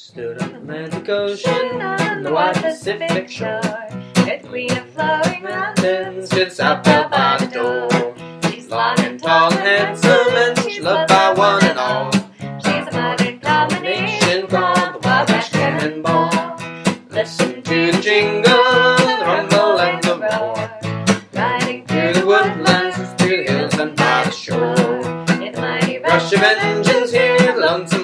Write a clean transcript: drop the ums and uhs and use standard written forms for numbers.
Stood on the Atlantic Ocean, on the wide Pacific shore, with the queen of flowing mountains, to the south Belfast door. She's long and tall and handsome, and she's loved by one and all. She's a modern combination called the Wild West Cannonball. Listen to the jingle, the rumble and the roar, riding through the woodlands, through the hills and by the shore. In the mighty rush of engines here, the lonesome